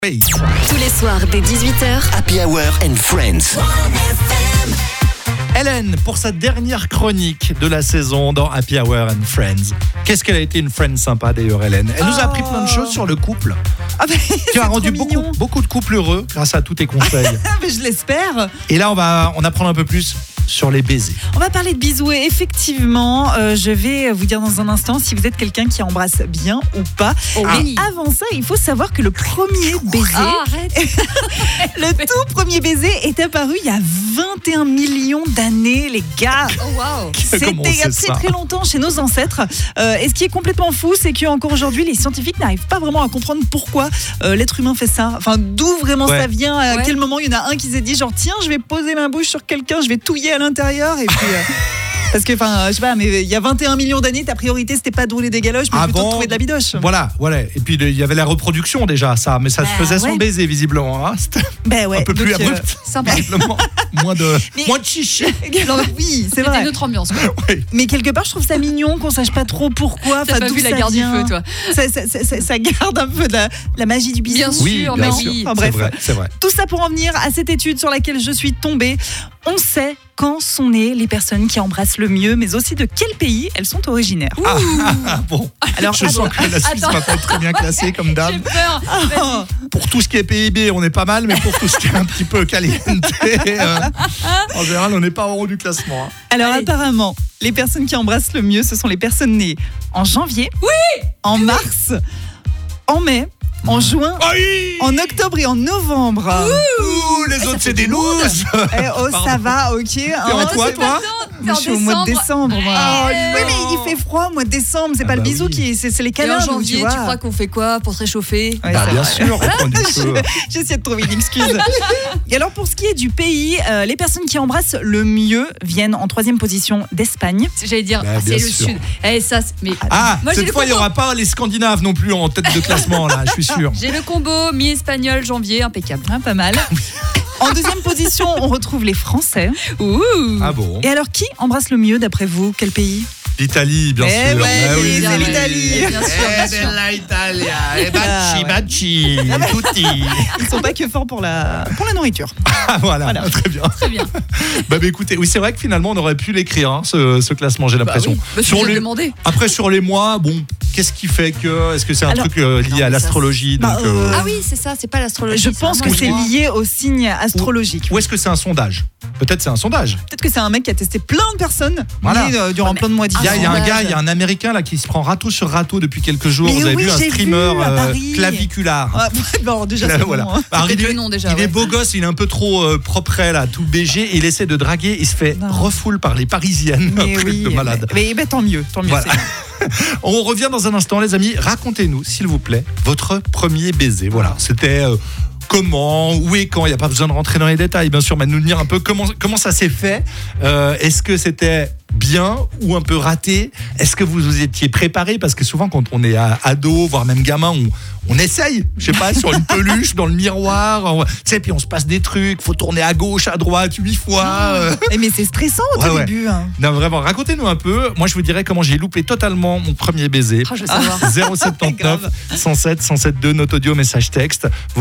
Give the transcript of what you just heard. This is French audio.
Oui. Tous les soirs dès 18h. Happy Hour and Friends. Hélène, pour sa dernière chronique de la saison dans Happy Hour and Friends. Qu'est-ce qu'elle a été une friend sympa d'ailleurs, Hélène. Elle nous a appris plein de choses sur le couple. Ah bah, Tu as rendu beaucoup de couples heureux grâce à tous tes conseils. mais je l'espère. Et là, on va en apprendre un peu plus sur les baisers. On va parler de bisous et effectivement, je vais vous dire dans un instant si vous êtes quelqu'un qui embrasse bien ou pas. Mais avant ça, il faut savoir que le premier baiser, le tout premier baiser est apparu il y a 21 millions d'années, les gars. C'était il y a très longtemps chez nos ancêtres. Et ce qui est complètement fou, c'est qu'encore aujourd'hui, les scientifiques n'arrivent pas vraiment à comprendre pourquoi l'être humain fait ça. Enfin, d'où vraiment ça vient, à quel moment il y en a un qui s'est dit genre tiens, je vais poser ma bouche sur quelqu'un, je vais touiller à l'intérieur et puis parce que je sais pas, mais il y a 21 millions d'années, ta priorité c'était pas de rouler des galoches mais plutôt de trouver de la bidoche. Voilà. Et puis il y avait la reproduction déjà, ça, mais ça se faisait sans baiser visiblement. Hein. C'était un peu plus abrupt. Sympa. Visiblement. moins de chichi. Oui, c'est vrai. C'était une autre ambiance. Oui. Mais quelque part, je trouve ça mignon qu'on sache pas trop pourquoi. T'as pas vu la garde du feu, toi. Ça garde un peu de la magie du bisou. Bien sûr, bien mais sûr. oui. Enfin, bref, c'est vrai. tout ça pour en venir à cette étude sur laquelle je suis tombée. On sait quand sont nées les personnes qui embrassent le mieux, mais aussi de quel pays elles sont originaires. Bon. Alors, je sens que la Suisse va pas être très bien classée comme dame. J'ai peur. Pour tout ce qui est PIB, on n'est pas mal, mais pour tout ce qui est un petit peu caliente, en général, on n'est pas en haut du classement. Hein. Alors apparemment, les personnes qui embrassent le mieux, ce sont les personnes nées en janvier, en mars, en mai, en juin, en octobre et en novembre. Ouh, les autres, c'est des looses. Ça va, ok. T'es en quoi, toi? Je suis au mois de décembre, moi. Oui, mais il fait froid au mois de décembre. C'est pas le bisou c'est les Et câlins. en janvier, tu crois qu'on fait quoi pour se réchauffer? Bien sûr, on prend du feu. J'essaie de trouver une excuse. Et alors, pour ce qui est du pays, les personnes qui embrassent le mieux viennent en 3e position d'Espagne. J'allais dire, c'est le sud. Mais moi, cette fois, il n'y aura pas les Scandinaves non plus en tête de classement, là, je suis sûr. J'ai le combo mi-espagnol, janvier, impeccable. Pas mal. En 2e position, on retrouve les Français. Ah bon? Et alors, qui embrasse le mieux d'après vous? Quel pays? L'Italie, bien sûr. Oui, c'est l'Italie. Bien sûr. L'Italie. Baci, tutti. Ils sont pas que forts pour la nourriture. Voilà, très bien. Très bien. Écoutez, oui, c'est vrai que finalement, on aurait pu l'écrire, hein, ce classement, j'ai l'impression. Demandé. Après, sur les mois, bon, qu'est-ce qui fait que... Est-ce que c'est un truc lié à l'astrologie Ah oui, c'est ça, c'est pas l'astrologie. Je pense que c'est lié au signe astrologique. Ou est-ce que c'est un sondage? Peut-être c'est un sondage. Peut-être que c'est un mec qui a testé plein de personnes durant plein de mois Il y a un gars, il y a un Américain là qui se prend râteau sur râteau depuis quelques jours. Mais vous avez vu un j'ai streamer vu, claviculaire. Bon, déjà, c'est bon. Hein. Alors, il est est beau gosse, il est un peu trop propre là, tout BG. Il essaie de draguer, il se fait refoule par les Parisiennes. Mais oui, de malade. Mais tant mieux. Voilà. On revient dans un instant, les amis. Racontez-nous, s'il vous plaît, votre premier baiser. Voilà, c'était... comment, où et quand, il n'y a pas besoin de rentrer dans les détails, bien sûr, mais de nous dire un peu comment ça s'est fait. Est-ce que c'était bien ou un peu raté? Est-ce que vous vous étiez préparé? Parce que souvent, quand on est ado, voire même gamin, on essaye, je sais pas, sur une peluche, dans le miroir, tu sais, puis on se passe des trucs, faut tourner à gauche, à droite, 8 fois. Mais c'est stressant au début. Hein. Non, vraiment, racontez-nous un peu. Moi, je vous dirais comment j'ai loupé totalement mon premier baiser. Je veux savoir. 079 107 107 2, notre audio, message texte.